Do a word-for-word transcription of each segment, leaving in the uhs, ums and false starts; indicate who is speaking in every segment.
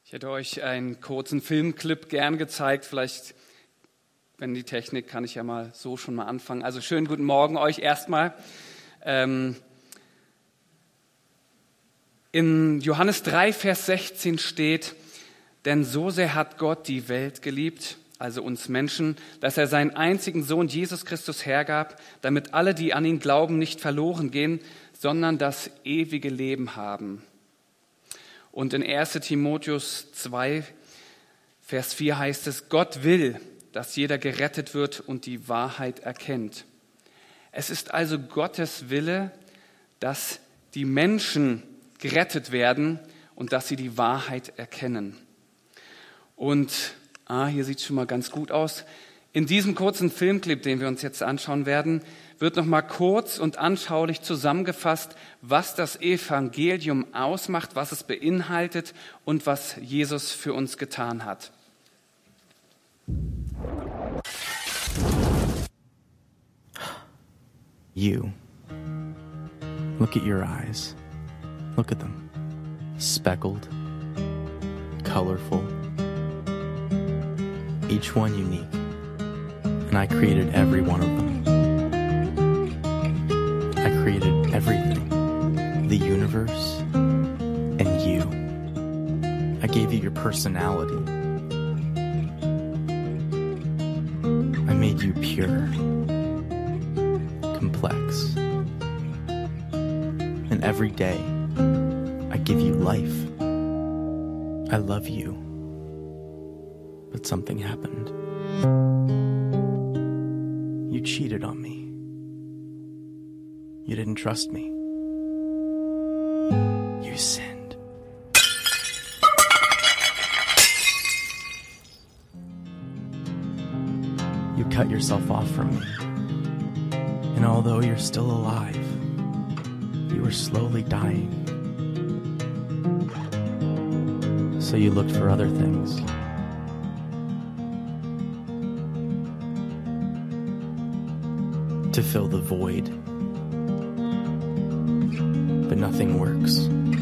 Speaker 1: Ich hätte euch einen kurzen Filmclip gern gezeigt. Vielleicht, wenn die Technik, kann ich ja mal so schon mal anfangen. Also schönen guten Morgen euch erstmal. Ähm, in Johannes drei, Vers sechzehn steht, denn so sehr hat Gott die Welt geliebt, also uns Menschen, dass er seinen einzigen Sohn Jesus Christus hergab, damit alle, die an ihn glauben, nicht verloren gehen, sondern das ewige Leben haben. Und in erster Timotheus zwei, Vers vier heißt es, Gott will, dass jeder gerettet wird und die Wahrheit erkennt. Es ist also Gottes Wille, dass die Menschen gerettet werden und dass sie die Wahrheit erkennen. Und ah, hier sieht es schon mal ganz gut aus. In diesem kurzen Filmclip, den wir uns jetzt anschauen werden, wird noch mal kurz und anschaulich zusammengefasst, was das Evangelium ausmacht, was es beinhaltet und was Jesus für uns getan hat.
Speaker 2: You. Look at your eyes. Look at them. Speckled, colorful, each one unique. And I created every one of them. I created everything, the universe, and you. I gave you your personality. I made you pure, complex. And every day, I give you life. I love you. But something happened. You cheated on me. You didn't trust me. You sinned. You cut yourself off from me. And although you're still alive, you were slowly dying. So you looked for other things. To fill the void. But nothing works.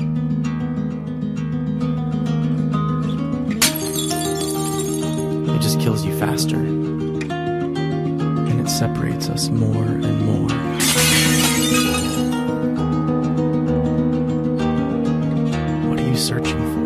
Speaker 2: It just kills you faster. And it separates us more and more. What are you searching for?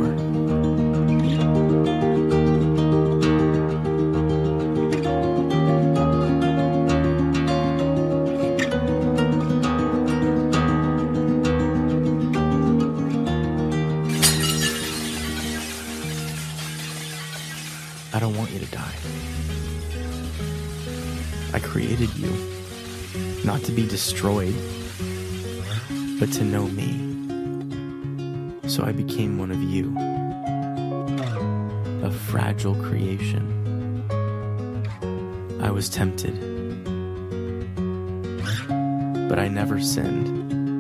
Speaker 2: I don't want you to die. I created you, not to be destroyed, but to know me. So I became one of you, a fragile creation. I was tempted, but I never sinned.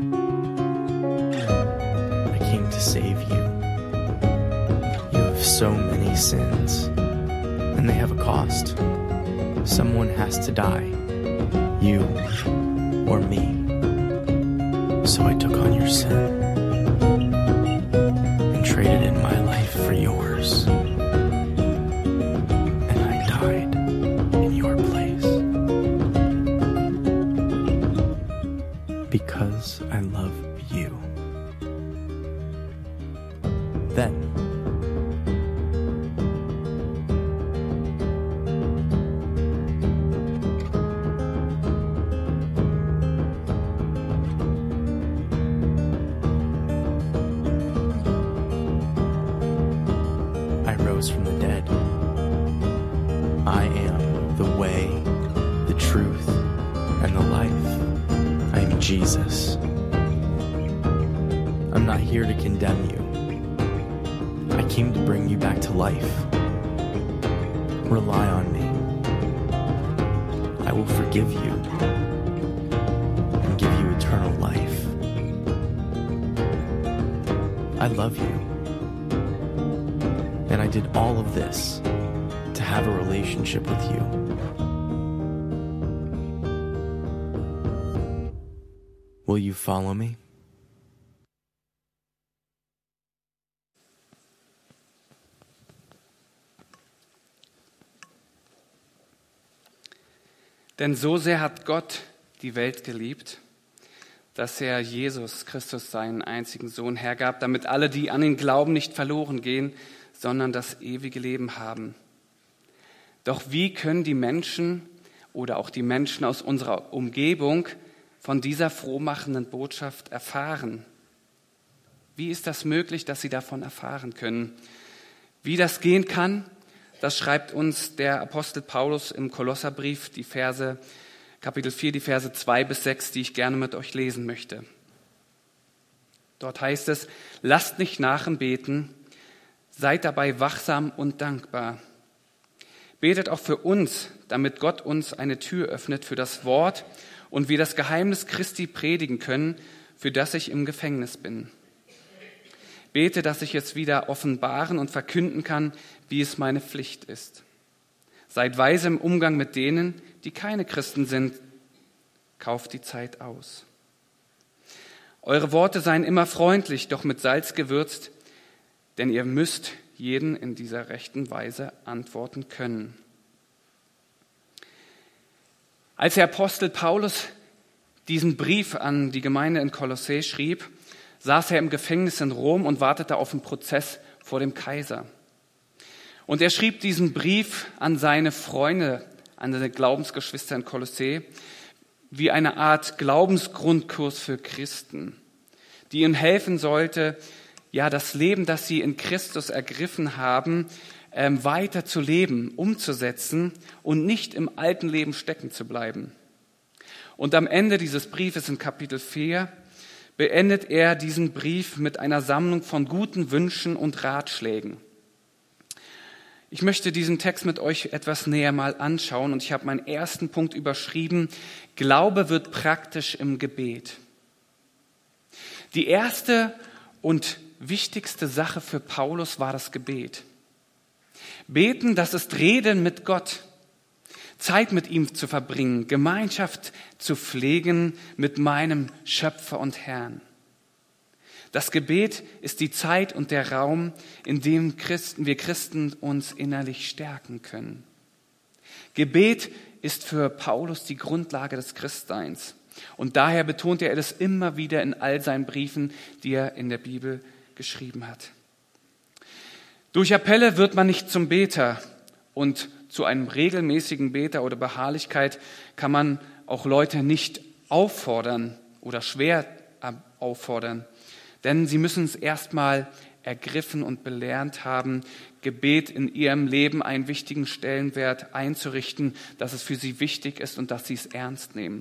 Speaker 2: I came to save you. You have so many sins. And they have a cost. Someone has to die. You or me. So I took on your sin and traded in my life for yours. And I died in your place. Because I love you. Then from the dead. I am the way, the truth, and the life. I am Jesus. I'm not here to condemn you. I came to bring you back to life. Rely on me. I will forgive you and give you eternal life. I love you. And I did all of this to have a relationship with you. Will you follow me?
Speaker 1: Denn so sehr hat Gott die Welt geliebt, dass er Jesus Christus, seinen einzigen Sohn, hergab, damit alle, die an ihn glauben, nicht verloren gehen, sondern das ewige Leben haben. Doch wie können die Menschen oder auch die Menschen aus unserer Umgebung von dieser frohmachenden Botschaft erfahren? Wie ist das möglich, dass sie davon erfahren können? Wie das gehen kann, das schreibt uns der Apostel Paulus im Kolosserbrief, die Verse, Kapitel vier, die Verse zwei bis sechs, die ich gerne mit euch lesen möchte. Dort heißt es: Lasst nicht nach im Beten, seid dabei wachsam und dankbar. Betet auch für uns, damit Gott uns eine Tür öffnet für das Wort und wir das Geheimnis Christi predigen können, für das ich im Gefängnis bin. Bete, dass ich es wieder offenbaren und verkünden kann, wie es meine Pflicht ist. Seid weise im Umgang mit denen, die keine Christen sind. Kauft die Zeit aus. Eure Worte seien immer freundlich, doch mit Salz gewürzt, denn ihr müsst jeden in dieser rechten Weise antworten können. Als der Apostel Paulus diesen Brief an die Gemeinde in Kolossä schrieb, saß er im Gefängnis in Rom und wartete auf einen Prozess vor dem Kaiser. Und er schrieb diesen Brief an seine Freunde, an seine Glaubensgeschwister in Kolossä, wie eine Art Glaubensgrundkurs für Christen, die ihnen helfen sollte, ja, das Leben, das sie in Christus ergriffen haben, ähm, weiter zu leben, umzusetzen und nicht im alten Leben stecken zu bleiben. Und am Ende dieses Briefes in Kapitel vier beendet er diesen Brief mit einer Sammlung von guten Wünschen und Ratschlägen. Ich möchte diesen Text mit euch etwas näher mal anschauen und ich habe meinen ersten Punkt überschrieben: Glaube wird praktisch im Gebet. Die erste und wichtigste Sache für Paulus war das Gebet. Beten, das ist Reden mit Gott, Zeit mit ihm zu verbringen, Gemeinschaft zu pflegen mit meinem Schöpfer und Herrn. Das Gebet ist die Zeit und der Raum, in dem Christen, wir Christen uns innerlich stärken können. Gebet ist für Paulus die Grundlage des Christseins. Und daher betont er das immer wieder in all seinen Briefen, die er in der Bibel geschrieben hat. Durch Appelle wird man nicht zum Beter, und zu einem regelmäßigen Beter oder Beharrlichkeit kann man auch Leute nicht auffordern oder schwer auffordern. Denn sie müssen es erstmal ergriffen und belernt haben, Gebet in ihrem Leben einen wichtigen Stellenwert einzurichten, dass es für sie wichtig ist und dass sie es ernst nehmen.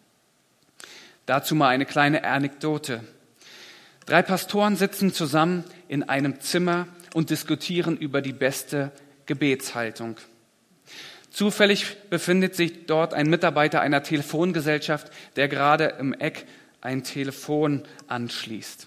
Speaker 1: Dazu mal eine kleine Anekdote. Drei Pastoren sitzen zusammen in einem Zimmer und diskutieren über die beste Gebetshaltung. Zufällig befindet sich dort ein Mitarbeiter einer Telefongesellschaft, der gerade im Eck ein Telefon anschließt.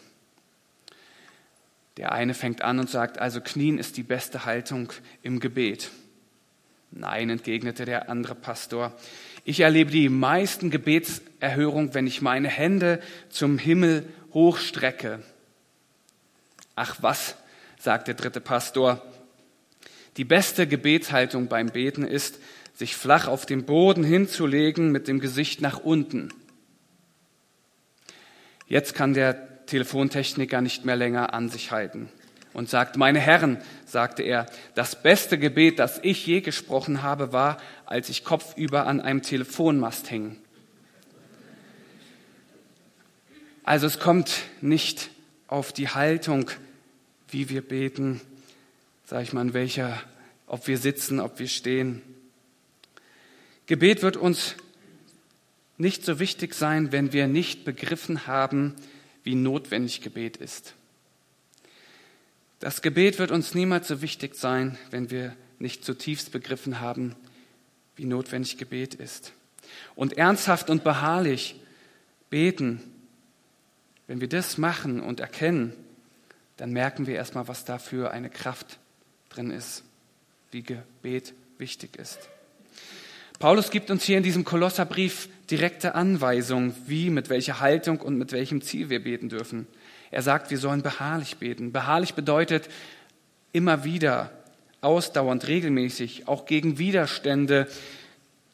Speaker 1: Der eine fängt an und sagt, also Knien ist die beste Haltung im Gebet. Nein, entgegnete der andere Pastor. Ich erlebe die meisten Gebetserhörungen, wenn ich meine Hände zum Himmel hochstrecke. Ach was, sagt der dritte Pastor. Die beste Gebetshaltung beim Beten ist, sich flach auf den Boden hinzulegen mit dem Gesicht nach unten. Jetzt kann der Telefontechniker nicht mehr länger an sich halten und sagt, meine Herren, sagte er, das beste Gebet, das ich je gesprochen habe, war, als ich kopfüber an einem Telefonmast hing. Also es kommt nicht auf die Haltung, wie wir beten, sage ich mal, in welcher, ob wir sitzen, ob wir stehen. Gebet wird uns nicht so wichtig sein, wenn wir nicht begriffen haben, wie notwendig Gebet ist. Das Gebet wird uns niemals so wichtig sein, wenn wir nicht zutiefst begriffen haben, wie notwendig Gebet ist. Und ernsthaft und beharrlich beten, wenn wir das machen und erkennen, dann merken wir erstmal, was da für eine Kraft drin ist, wie Gebet wichtig ist. Paulus gibt uns hier in diesem Kolosserbrief direkte Anweisungen, wie, mit welcher Haltung und mit welchem Ziel wir beten dürfen. Er sagt, wir sollen beharrlich beten. Beharrlich bedeutet immer wieder, ausdauernd, regelmäßig, auch gegen Widerstände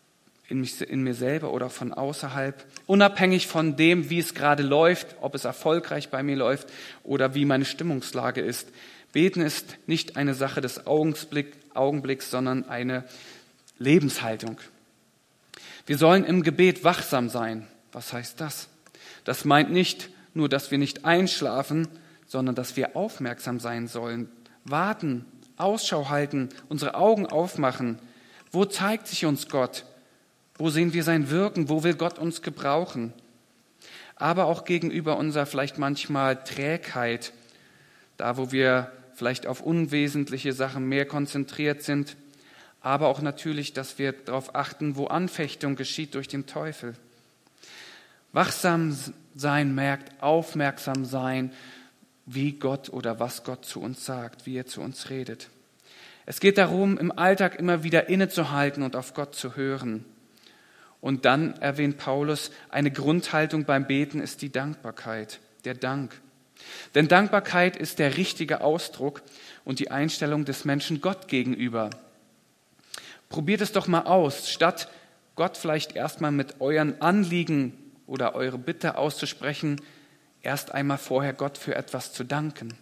Speaker 1: in, mich, in mir selber oder von außerhalb, unabhängig von dem, wie es gerade läuft, ob es erfolgreich bei mir läuft oder wie meine Stimmungslage ist. Beten ist nicht eine Sache des Augenblick, Augenblicks, sondern eine Lebenshaltung. Wir sollen im Gebet wachsam sein. Was heißt das? Das meint nicht nur, dass wir nicht einschlafen, sondern dass wir aufmerksam sein sollen, warten, Ausschau halten, unsere Augen aufmachen. Wo zeigt sich uns Gott? Wo sehen wir sein Wirken? Wo will Gott uns gebrauchen? Aber auch gegenüber unserer vielleicht manchmal Trägheit, da wo wir vielleicht auf unwesentliche Sachen mehr konzentriert sind, aber auch natürlich, dass wir darauf achten, wo Anfechtung geschieht durch den Teufel. Wachsam sein merkt aufmerksam sein, wie Gott oder was Gott zu uns sagt, wie er zu uns redet. Es geht darum, im Alltag immer wieder innezuhalten und auf Gott zu hören. Und dann erwähnt Paulus, eine Grundhaltung beim Beten ist die Dankbarkeit, der Dank. Denn Dankbarkeit ist der richtige Ausdruck und die Einstellung des Menschen Gott gegenüber. Probiert es doch mal aus, statt Gott vielleicht erstmal mit euren Anliegen oder eure Bitte auszusprechen, erst einmal vorher Gott für etwas zu danken.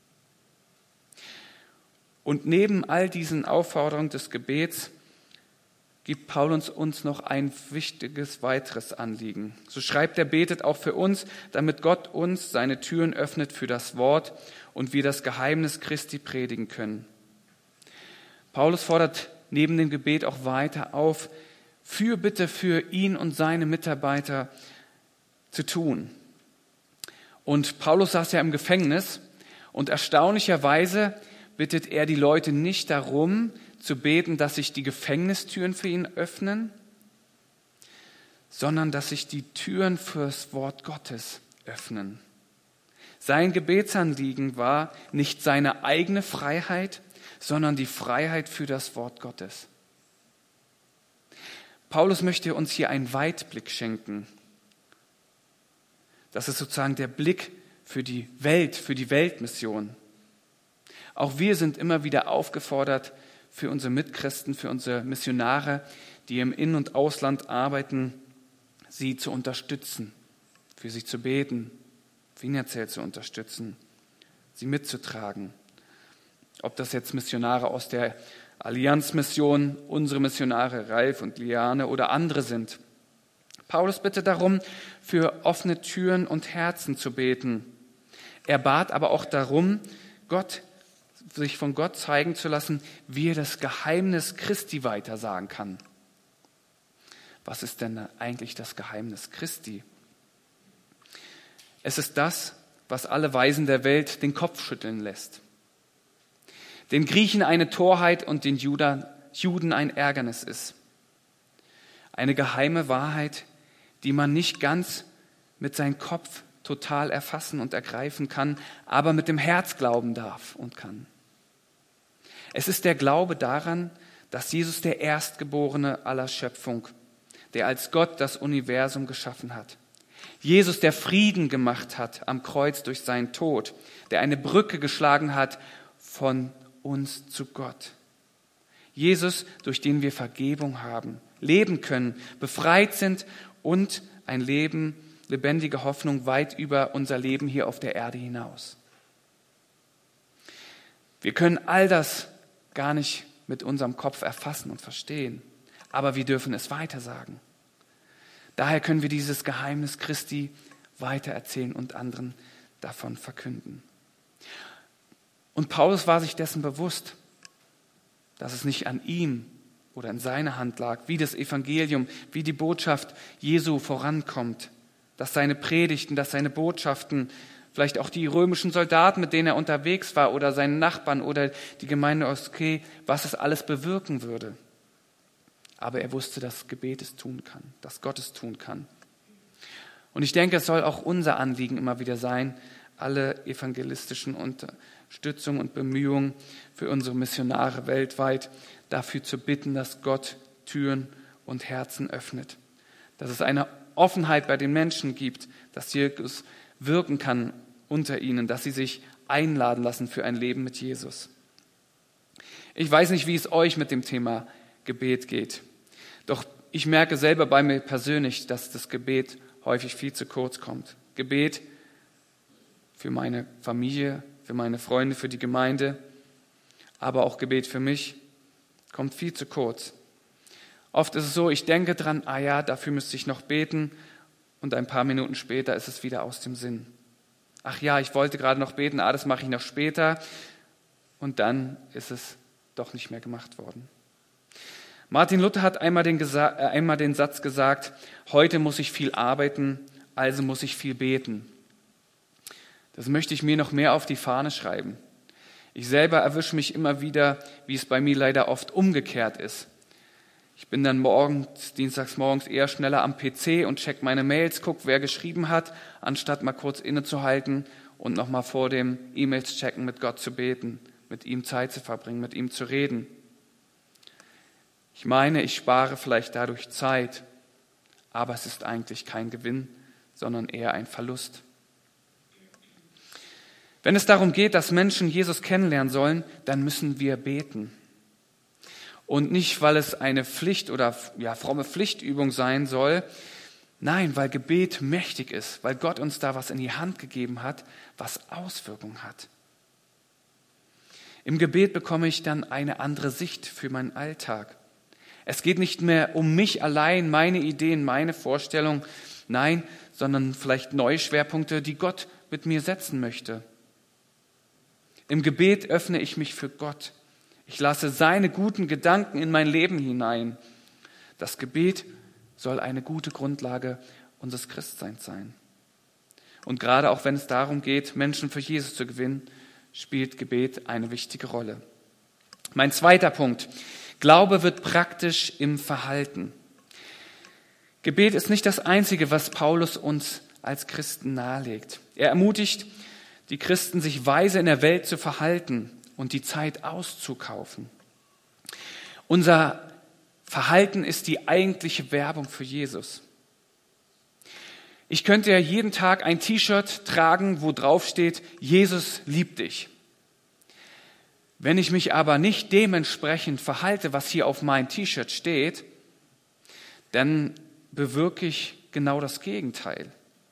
Speaker 1: Und neben all diesen Aufforderungen des Gebets gibt Paulus uns noch ein wichtiges weiteres Anliegen. So schreibt er, betet auch für uns, damit Gott uns seine Türen öffnet für das Wort und wir das Geheimnis Christi predigen können. Paulus fordert neben dem Gebet auch weiter auf, Fürbitte für ihn und seine Mitarbeiter zu tun. Und Paulus saß ja im Gefängnis und erstaunlicherweise bittet er die Leute nicht darum, zu beten, dass sich die Gefängnistüren für ihn öffnen, sondern dass sich die Türen fürs Wort Gottes öffnen. Sein Gebetsanliegen war nicht seine eigene Freiheit, sondern die Freiheit für das Wort Gottes. Paulus möchte uns hier einen Weitblick schenken. Das ist sozusagen der Blick für die Welt, für die Weltmission. Auch wir sind immer wieder aufgefordert, für unsere Mitchristen, für unsere Missionare, die im In- und Ausland arbeiten, sie zu unterstützen, für sie zu beten, finanziell zu unterstützen, sie mitzutragen. Ob das jetzt Missionare aus der Allianzmission, unsere Missionare Ralf und Liane oder andere sind. Paulus bittet darum, für offene Türen und Herzen zu beten. Er bat aber auch darum, Gott, sich von Gott zeigen zu lassen, wie er das Geheimnis Christi weitersagen kann. Was ist denn eigentlich das Geheimnis Christi? Es ist das, was alle Weisen der Welt den Kopf schütteln lässt. Den Griechen eine Torheit und den Juden ein Ärgernis ist. Eine geheime Wahrheit, die man nicht ganz mit seinem Kopf total erfassen und ergreifen kann, aber mit dem Herz glauben darf und kann. Es ist der Glaube daran, dass Jesus der Erstgeborene aller Schöpfung, der als Gott das Universum geschaffen hat. Jesus, der Frieden gemacht hat am Kreuz durch seinen Tod, der eine Brücke geschlagen hat von uns zu Gott. Jesus, durch den wir Vergebung haben, leben können, befreit sind und ein Leben, lebendige Hoffnung weit über unser Leben hier auf der Erde hinaus. Wir können all das gar nicht mit unserem Kopf erfassen und verstehen, aber wir dürfen es weitersagen. Daher können wir dieses Geheimnis Christi weitererzählen und anderen davon verkünden. Und Paulus war sich dessen bewusst, dass es nicht an ihm oder in seiner Hand lag, wie das Evangelium, wie die Botschaft Jesu vorankommt, dass seine Predigten, dass seine Botschaften, vielleicht auch die römischen Soldaten, mit denen er unterwegs war, oder seine Nachbarn oder die Gemeinde aus Kee, was es alles bewirken würde. Aber er wusste, dass Gebet es tun kann, dass Gott es tun kann. Und ich denke, es soll auch unser Anliegen immer wieder sein, alle evangelistischen Unterstützung und Bemühungen für unsere Missionare weltweit dafür zu bitten, dass Gott Türen und Herzen öffnet. Dass es eine Offenheit bei den Menschen gibt, dass Jesus wirken kann unter ihnen, dass sie sich einladen lassen für ein Leben mit Jesus. Ich weiß nicht, wie es euch mit dem Thema Gebet geht. Doch ich merke selber bei mir persönlich, dass das Gebet häufig viel zu kurz kommt. Gebet für meine Familie, für meine Freunde, für die Gemeinde, aber auch Gebet für mich kommt viel zu kurz. Oft ist es so, ich denke dran, ah ja, dafür müsste ich noch beten, und ein paar Minuten später ist es wieder aus dem Sinn. Ach ja, ich wollte gerade noch beten, ah, das mache ich noch später, und dann ist es doch nicht mehr gemacht worden. Martin Luther hat einmal den, gesa- äh, einmal den Satz gesagt, heute muss ich viel arbeiten, also muss ich viel beten. Das möchte ich mir noch mehr auf die Fahne schreiben. Ich selber erwische mich immer wieder, wie es bei mir leider oft umgekehrt ist. Ich bin dann morgens, dienstags morgens eher schneller am P C und check meine Mails, guck, wer geschrieben hat, anstatt mal kurz innezuhalten und nochmal vor dem E-Mails checken mit Gott zu beten, mit ihm Zeit zu verbringen, mit ihm zu reden. Ich meine, ich spare vielleicht dadurch Zeit, aber es ist eigentlich kein Gewinn, sondern eher ein Verlust. Wenn es darum geht, dass Menschen Jesus kennenlernen sollen, dann müssen wir beten. Und nicht, weil es eine Pflicht oder ja, fromme Pflichtübung sein soll, nein, weil Gebet mächtig ist, weil Gott uns da was in die Hand gegeben hat, was Auswirkungen hat. Im Gebet bekomme ich dann eine andere Sicht für meinen Alltag. Es geht nicht mehr um mich allein, meine Ideen, meine Vorstellungen, nein, sondern vielleicht neue Schwerpunkte, die Gott mit mir setzen möchte. Im Gebet öffne ich mich für Gott. Ich lasse seine guten Gedanken in mein Leben hinein. Das Gebet soll eine gute Grundlage unseres Christseins sein. Und gerade auch wenn es darum geht, Menschen für Jesus zu gewinnen, spielt Gebet eine wichtige Rolle. Mein zweiter Punkt. Glaube wird praktisch im Verhalten. Gebet ist nicht das Einzige, was Paulus uns als Christen nahelegt. Er ermutigt die Christen, sich weise in der Welt zu verhalten und die Zeit auszukaufen. Unser Verhalten ist die eigentliche Werbung für Jesus. Ich könnte ja jeden Tag ein T-Shirt tragen, wo drauf steht, Jesus liebt dich. Wenn ich mich aber nicht dementsprechend verhalte, was hier auf meinem T-Shirt steht, dann bewirke ich genau das Gegenteil.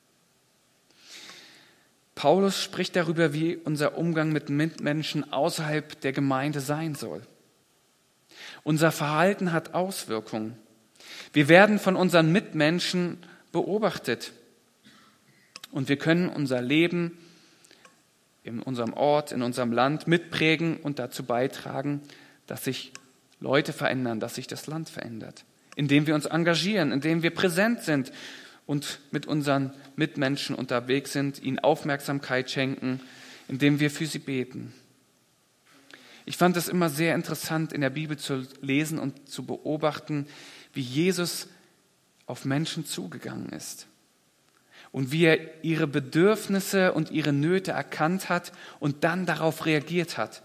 Speaker 1: Paulus spricht darüber, wie unser Umgang mit Mitmenschen außerhalb der Gemeinde sein soll. Unser Verhalten hat Auswirkungen. Wir werden von unseren Mitmenschen beobachtet und wir können unser Leben in unserem Ort, in unserem Land mitprägen und dazu beitragen, dass sich Leute verändern, dass sich das Land verändert, indem wir uns engagieren, indem wir präsent sind und mit unseren Mitmenschen unterwegs sind, ihnen Aufmerksamkeit schenken, indem wir für sie beten. Ich fand es immer sehr interessant, in der Bibel zu lesen und zu beobachten, wie Jesus auf Menschen zugegangen ist und wie er ihre Bedürfnisse und ihre Nöte erkannt hat und dann darauf reagiert hat.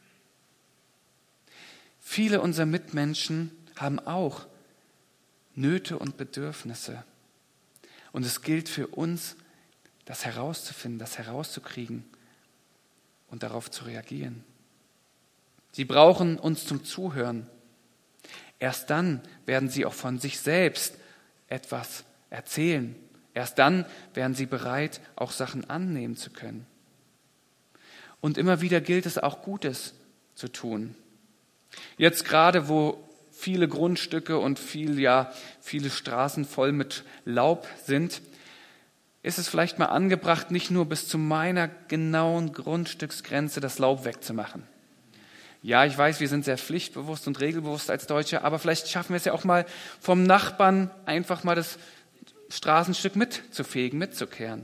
Speaker 1: Viele unserer Mitmenschen haben auch Nöte und Bedürfnisse. Und es gilt für uns, das herauszufinden, das herauszukriegen und darauf zu reagieren. Sie brauchen uns zum Zuhören. Erst dann werden sie auch von sich selbst etwas erzählen. Erst dann werden sie bereit, auch Sachen annehmen zu können. Und immer wieder gilt es auch, Gutes zu tun. Jetzt gerade, wo viele Grundstücke und viel, ja, viele Straßen voll mit Laub sind, ist es vielleicht mal angebracht, nicht nur bis zu meiner genauen Grundstücksgrenze das Laub wegzumachen. Ja, ich weiß, wir sind sehr pflichtbewusst und regelbewusst als Deutsche, aber vielleicht schaffen wir es ja auch mal vom Nachbarn einfach mal das Straßenstück mitzufegen, mitzukehren.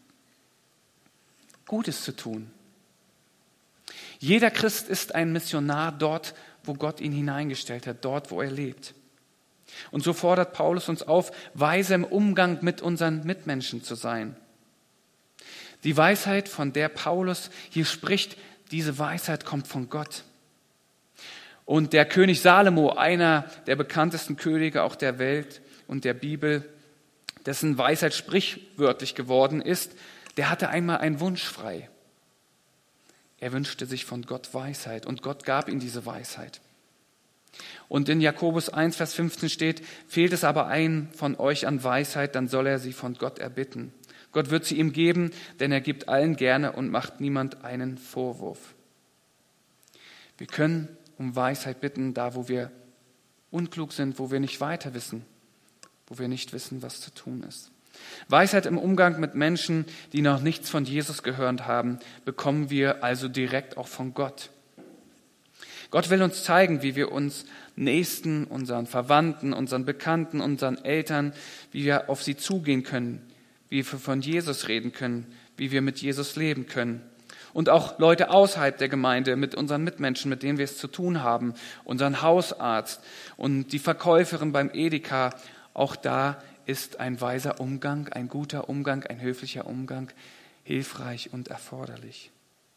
Speaker 1: Gutes zu tun. Jeder Christ ist ein Missionar dort, wo Gott ihn hineingestellt hat, dort, wo er lebt. Und so fordert Paulus uns auf, weise im Umgang mit unseren Mitmenschen zu sein. Die Weisheit, von der Paulus hier spricht, diese Weisheit kommt von Gott. Und der König Salomo, einer der bekanntesten Könige auch der Welt und der Bibel, dessen Weisheit sprichwörtlich geworden ist, der hatte einmal einen Wunsch frei. Er wünschte sich von Gott Weisheit und Gott gab ihm diese Weisheit. Und in Jakobus eins, Vers fünfzehn steht, fehlt es aber einem von euch an Weisheit, dann soll er sie von Gott erbitten. Gott wird sie ihm geben, denn er gibt allen gerne und macht niemand einen Vorwurf. Wir können um Weisheit bitten, da wo wir unklug sind, wo wir nicht weiter wissen, wo wir nicht wissen, was zu tun ist. Weisheit im Umgang mit Menschen, die noch nichts von Jesus gehört haben, bekommen wir also direkt auch von Gott. Gott will uns zeigen, wie wir uns Nächsten, unseren Verwandten, unseren Bekannten, unseren Eltern, wie wir auf sie zugehen können, wie wir von Jesus reden können, wie wir mit Jesus leben können. Und auch Leute außerhalb der Gemeinde, mit unseren Mitmenschen, mit denen wir es zu tun haben, unseren Hausarzt und die Verkäuferin beim Edeka, auch da ist ein weiser Umgang, ein guter Umgang, ein höflicher Umgang hilfreich und erforderlich.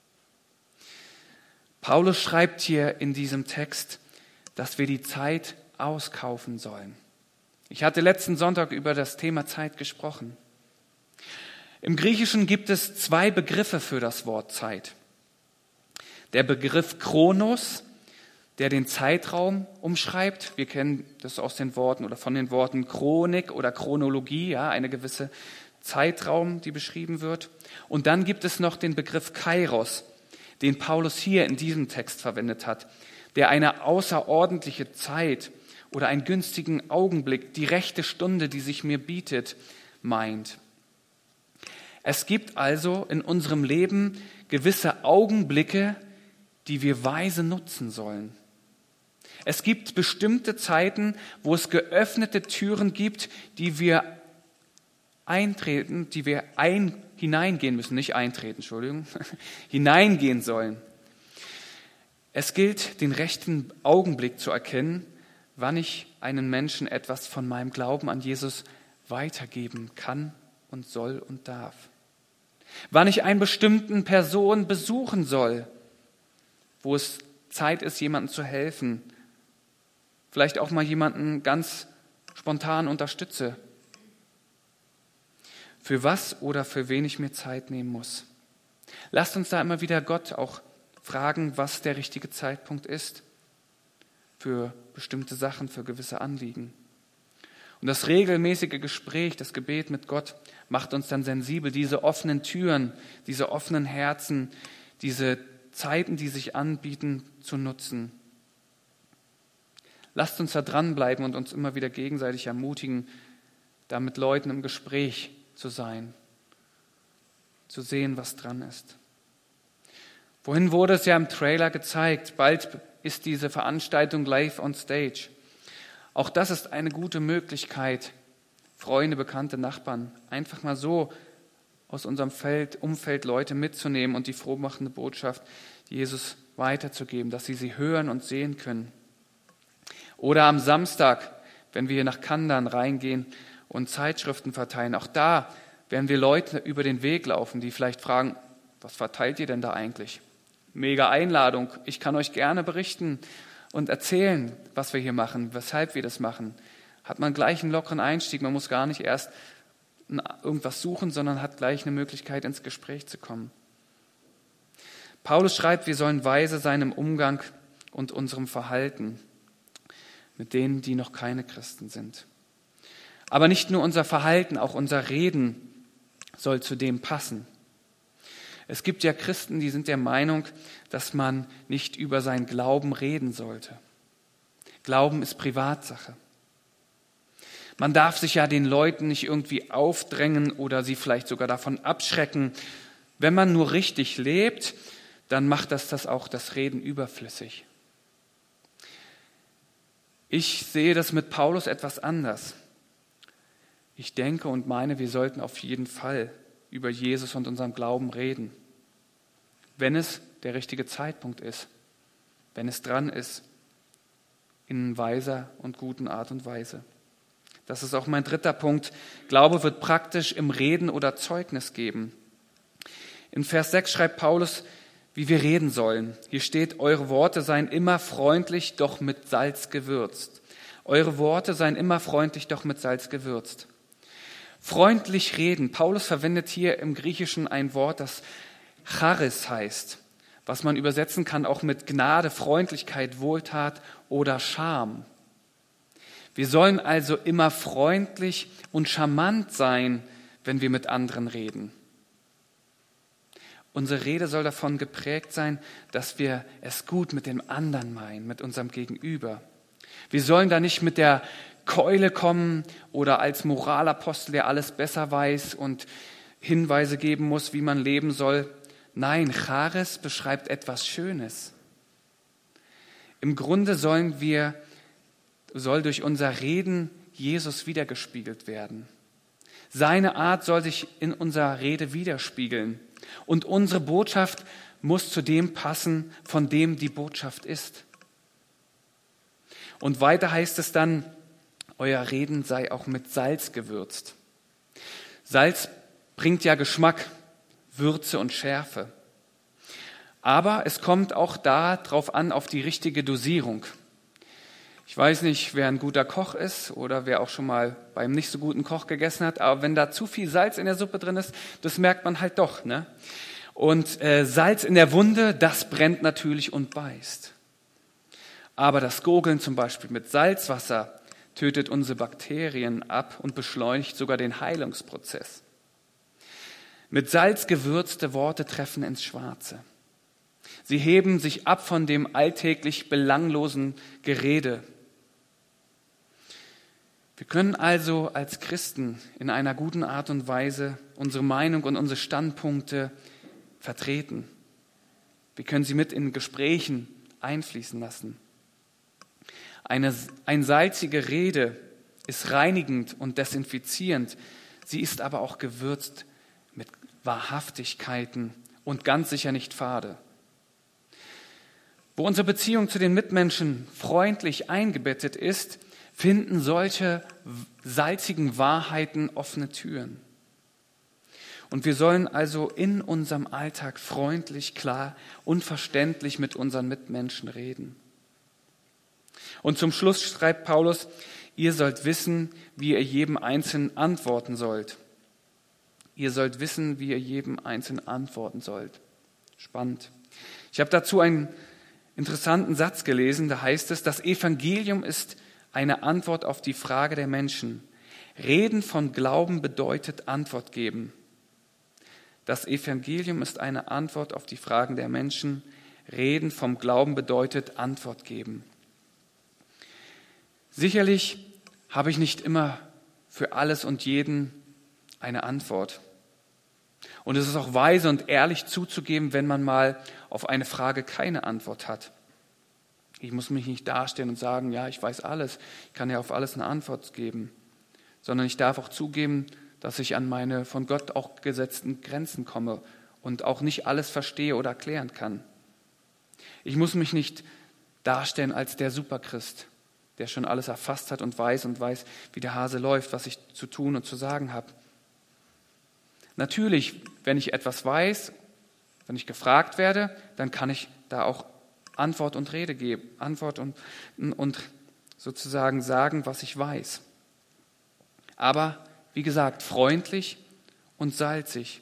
Speaker 1: Paulus schreibt hier in diesem Text, dass wir die Zeit auskaufen sollen. Ich hatte letzten Sonntag über das Thema Zeit gesprochen. Im Griechischen gibt es zwei Begriffe für das Wort Zeit. Der Begriff Chronos, der den Zeitraum umschreibt. Wir kennen das aus den Worten oder von den Worten Chronik oder Chronologie, ja, eine gewisse Zeitraum, die beschrieben wird. Und dann gibt es noch den Begriff Kairos, den Paulus hier in diesem Text verwendet hat, der eine außerordentliche Zeit oder einen günstigen Augenblick, die rechte Stunde, die sich mir bietet, meint. Es gibt also in unserem Leben gewisse Augenblicke, die wir weise nutzen sollen. Es gibt bestimmte Zeiten, wo es geöffnete Türen gibt, die wir eintreten, die wir ein, hineingehen müssen, nicht eintreten, Entschuldigung, hineingehen sollen. Es gilt, den rechten Augenblick zu erkennen, wann ich einen Menschen etwas von meinem Glauben an Jesus weitergeben kann und soll und darf. Wann ich eine bestimmte Person besuchen soll, wo es Zeit ist, jemandem zu helfen. Vielleicht auch mal jemanden ganz spontan unterstütze. Für was oder für wen ich mir Zeit nehmen muss. Lasst uns da immer wieder Gott auch fragen, was der richtige Zeitpunkt ist für bestimmte Sachen, für gewisse Anliegen. Und das regelmäßige Gespräch, das Gebet mit Gott macht uns dann sensibel, diese offenen Türen, diese offenen Herzen, diese Zeiten, die sich anbieten, zu nutzen. Lasst uns da dranbleiben und uns immer wieder gegenseitig ermutigen, da mit Leuten im Gespräch zu sein, zu sehen, was dran ist. Vorhin wurde es ja im Trailer gezeigt, bald ist diese Veranstaltung live on stage. Auch das ist eine gute Möglichkeit, Freunde, Bekannte, Nachbarn, einfach mal so aus unserem Feld, Umfeld Leute mitzunehmen und die frohmachende Botschaft Jesus weiterzugeben, dass sie sie hören und sehen können. Oder am Samstag, wenn wir nach Kandern reingehen und Zeitschriften verteilen, auch da werden wir Leute über den Weg laufen, die vielleicht fragen, was verteilt ihr denn da eigentlich? Mega Einladung, ich kann euch gerne berichten und erzählen, was wir hier machen, weshalb wir das machen. Hat man gleich einen lockeren Einstieg, man muss gar nicht erst irgendwas suchen, sondern hat gleich eine Möglichkeit, ins Gespräch zu kommen. Paulus schreibt, wir sollen weise sein im Umgang und unserem Verhalten mit denen, die noch keine Christen sind. Aber nicht nur unser Verhalten, auch unser Reden soll zu dem passen. Es gibt ja Christen, die sind der Meinung, dass man nicht über seinen Glauben reden sollte. Glauben ist Privatsache. Man darf sich ja den Leuten nicht irgendwie aufdrängen oder sie vielleicht sogar davon abschrecken. Wenn man nur richtig lebt, dann macht das, das auch das Reden überflüssig. Ich sehe das mit Paulus etwas anders. Ich denke und meine, wir sollten auf jeden Fall über Jesus und unseren Glauben reden, wenn es der richtige Zeitpunkt ist, wenn es dran ist, in weiser und guten Art und Weise. Das ist auch mein dritter Punkt. Glaube wird praktisch im Reden oder Zeugnis geben. In Vers sechs schreibt Paulus, wie wir reden sollen. Hier steht, eure Worte seien immer freundlich, doch mit Salz gewürzt. Eure Worte seien immer freundlich, doch mit Salz gewürzt. Freundlich reden. Paulus verwendet hier im Griechischen ein Wort, das Charis heißt, was man übersetzen kann auch mit Gnade, Freundlichkeit, Wohltat oder Charme. Wir sollen also immer freundlich und charmant sein, wenn wir mit anderen reden. Unsere Rede soll davon geprägt sein, dass wir es gut mit dem anderen meinen, mit unserem Gegenüber. Wir sollen da nicht mit der Keule kommen oder als Moralapostel, der alles besser weiß und Hinweise geben muss, wie man leben soll. Nein, Charis beschreibt etwas Schönes. Im Grunde sollen wir, soll durch unser Reden Jesus wiedergespiegelt werden. Seine Art soll sich in unserer Rede widerspiegeln. Und unsere Botschaft muss zu dem passen, von dem die Botschaft ist. Und weiter heißt es dann, euer Reden sei auch mit Salz gewürzt. Salz bringt ja Geschmack, Würze und Schärfe. Aber es kommt auch darauf an, auf die richtige Dosierung. Ich weiß nicht, wer ein guter Koch ist oder wer auch schon mal beim nicht so guten Koch gegessen hat, aber wenn da zu viel Salz in der Suppe drin ist, das merkt man halt doch, ne? Und äh, Salz in der Wunde, das brennt natürlich und beißt. Aber das Gurgeln zum Beispiel mit Salzwasser tötet unsere Bakterien ab und beschleunigt sogar den Heilungsprozess. Mit Salz gewürzte Worte treffen ins Schwarze. Sie heben sich ab von dem alltäglich belanglosen Gerede. Wir können also als Christen in einer guten Art und Weise unsere Meinung und unsere Standpunkte vertreten. Wir können sie mit in Gesprächen einfließen lassen. Eine, eine salzige Rede ist reinigend und desinfizierend. Sie ist aber auch gewürzt mit Wahrhaftigkeiten und ganz sicher nicht fade. Wo unsere Beziehung zu den Mitmenschen freundlich eingebettet ist, finden solche salzigen Wahrheiten offene Türen. Und wir sollen also in unserem Alltag freundlich, klar und verständlich mit unseren Mitmenschen reden. Und zum Schluss schreibt Paulus, ihr sollt wissen, wie ihr jedem Einzelnen antworten sollt. Ihr sollt wissen, wie ihr jedem Einzelnen antworten sollt. Spannend. Ich habe dazu einen interessanten Satz gelesen, da heißt es, das Evangelium ist eine Antwort auf die Frage der Menschen. Reden von Glauben bedeutet Antwort geben. Das Evangelium ist eine Antwort auf die Fragen der Menschen. Reden vom Glauben bedeutet Antwort geben. Sicherlich habe ich nicht immer für alles und jeden eine Antwort. Und es ist auch weise und ehrlich zuzugeben, wenn man mal auf eine Frage keine Antwort hat. Ich muss mich nicht dastehen und sagen, ja, ich weiß alles, ich kann ja auf alles eine Antwort geben, sondern ich darf auch zugeben, dass ich an meine von Gott auch gesetzten Grenzen komme und auch nicht alles verstehe oder erklären kann. Ich muss mich nicht darstellen als der Superchrist, der schon alles erfasst hat und weiß und weiß, wie der Hase läuft, was ich zu tun und zu sagen habe. Natürlich, wenn ich etwas weiß, wenn ich gefragt werde, dann kann ich da auch Antwort und Rede geben, Antwort und, und sozusagen sagen, was ich weiß. Aber, wie gesagt, freundlich und salzig.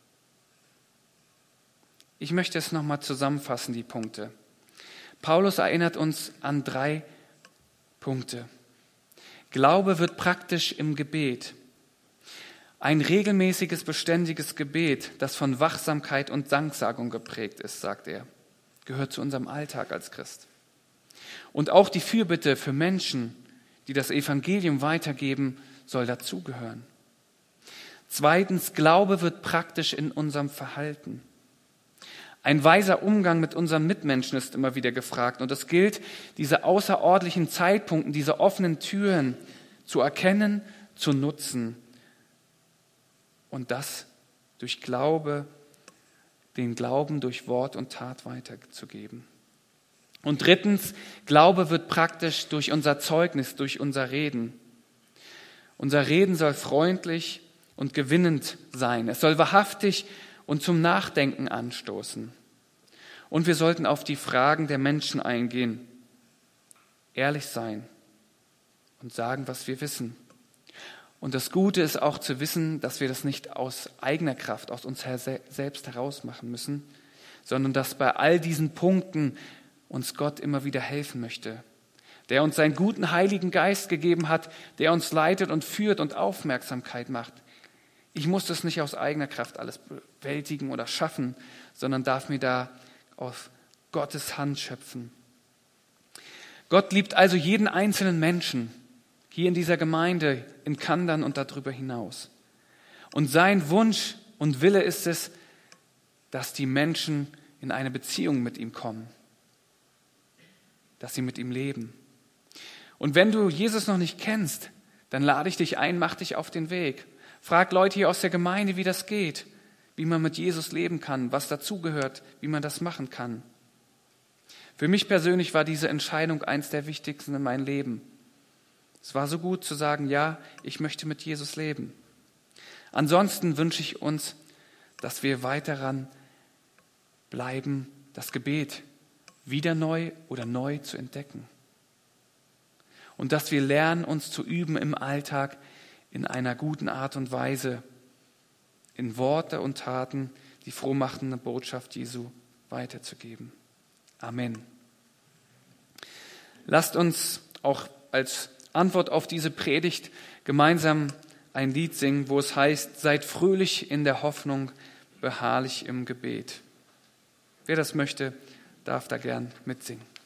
Speaker 1: Ich möchte es nochmal zusammenfassen, die Punkte. Paulus erinnert uns an drei Punkte. Glaube wird praktisch im Gebet. Ein regelmäßiges, beständiges Gebet, das von Wachsamkeit und Danksagung geprägt ist, sagt er, gehört zu unserem Alltag als Christ. Und auch die Fürbitte für Menschen, die das Evangelium weitergeben, soll dazugehören. Zweitens, Glaube wird praktisch in unserem Verhalten. Ein weiser Umgang mit unseren Mitmenschen ist immer wieder gefragt. Und es gilt, diese außerordentlichen Zeitpunkte, diese offenen Türen zu erkennen, zu nutzen. Und das durch Glaube, den Glauben durch Wort und Tat weiterzugeben. Und drittens, Glaube wird praktisch durch unser Zeugnis, durch unser Reden. Unser Reden soll freundlich und gewinnend sein. Es soll wahrhaftig und zum Nachdenken anstoßen. Und wir sollten auf die Fragen der Menschen eingehen, ehrlich sein und sagen, was wir wissen. Und das Gute ist auch zu wissen, dass wir das nicht aus eigener Kraft, aus uns selbst heraus machen müssen, sondern dass bei all diesen Punkten uns Gott immer wieder helfen möchte, der uns seinen guten Heiligen Geist gegeben hat, der uns leitet und führt und Aufmerksamkeit macht. Ich muss das nicht aus eigener Kraft alles bewältigen oder schaffen, sondern darf mir da aus Gottes Hand schöpfen. Gott liebt also jeden einzelnen Menschen hier in dieser Gemeinde, in Kandern und darüber hinaus. Und sein Wunsch und Wille ist es, dass die Menschen in eine Beziehung mit ihm kommen, dass sie mit ihm leben. Und wenn du Jesus noch nicht kennst, dann lade ich dich ein, mach dich auf den Weg. Frag Leute hier aus der Gemeinde, wie das geht, wie man mit Jesus leben kann, was dazugehört, wie man das machen kann. Für mich persönlich war diese Entscheidung eins der wichtigsten in meinem Leben. Es war so gut zu sagen, ja, ich möchte mit Jesus leben. Ansonsten wünsche ich uns, dass wir weiter daran bleiben, das Gebet wieder neu oder neu zu entdecken. Und dass wir lernen, uns zu üben im Alltag in einer guten Art und Weise, in Worte und Taten die frohmachende Botschaft Jesu weiterzugeben. Amen. Lasst uns auch als Antwort auf diese Predigt gemeinsam ein Lied singen, wo es heißt, seid fröhlich in der Hoffnung, beharrlich im Gebet. Wer das möchte, darf da gern mitsingen.